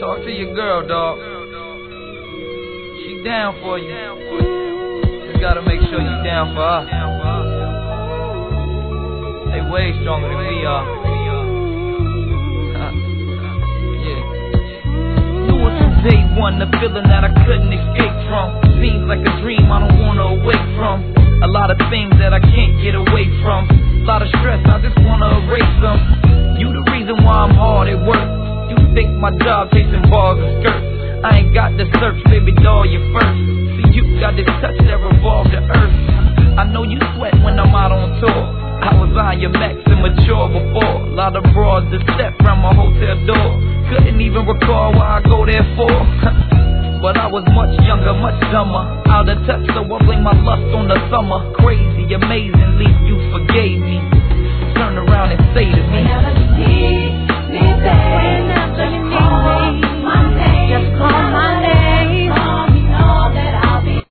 Talk to your girl, dog. She down for you. Just gotta make sure you down for her. They way stronger than we are. Yeah. Knew it from day one, the feeling that I couldn't escape from. Seems like a dream I don't wanna awake from. A lot of things that I can't get away from. A lot of stress, I just wanna erase them. You the reason why I'm hard at work. You think my job chasing bars and skirts. I ain't got the search, baby doll, you first. See, you got this touch that revolves the earth. I know you sweat when I'm out on tour. I was on your max and mature before. A lot of broads that step round my hotel door. Couldn't even recall why I go there for. But I was much younger, much dumber. Out of touch, so I blame my lust on the summer. Crazy, amazingly, you forgave me. Turn around and say to